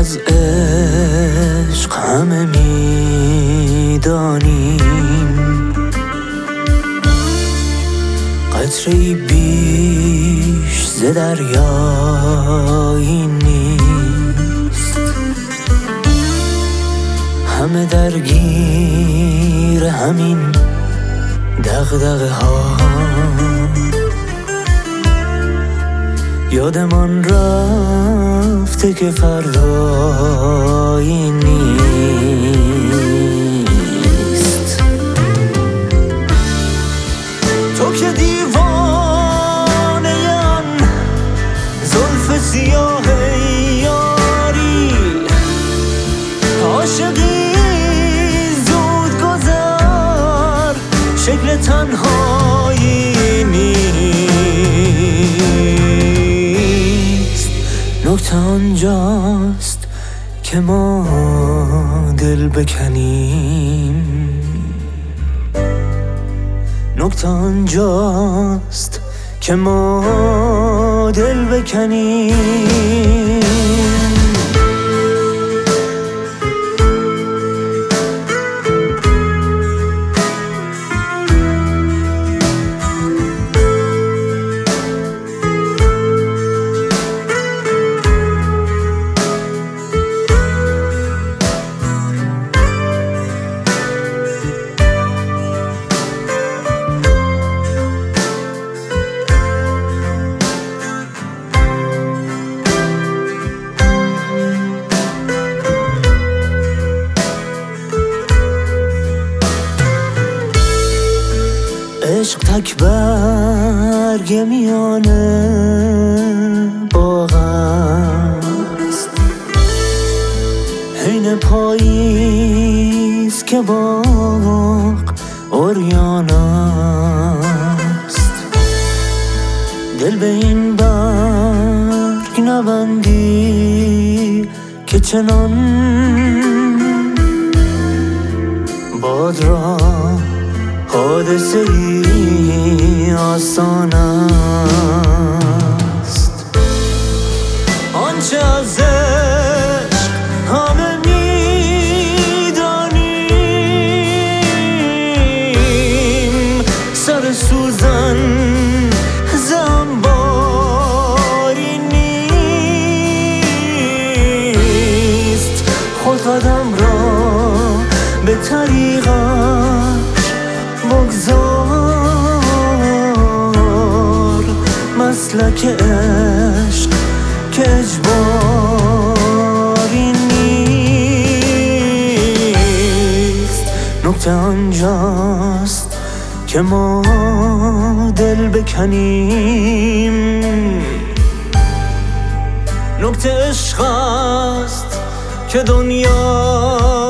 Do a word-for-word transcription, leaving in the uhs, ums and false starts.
از عشق همه میدانیم، قطره‌ای بیش ز دریایی نیست. همه درگیر همین دغدغه ها، یادمان رفته که فردایی نیست. تو که دیوانه آن زلف سیاه یاری، عاشقی زود گذر شکل تنهایی نیست. نکته آنجاست که ما دل بکنیم، نکته آنجاست که ما دل بکنیم. عشق تک برگ میانه باغ است، حین پاییز که باغ عریان است. دل به این برگ نبندی که چنان باد را حادثه ای آسان است. آنچه از عشق همه میدانیم، سر سوزن زنباری نیست. خود قدم را به طریقت بگذار، مسلک عشق که اجباری نیست. نکته آنجاست که ما دل بکنیم، نکته عشق است که دنیا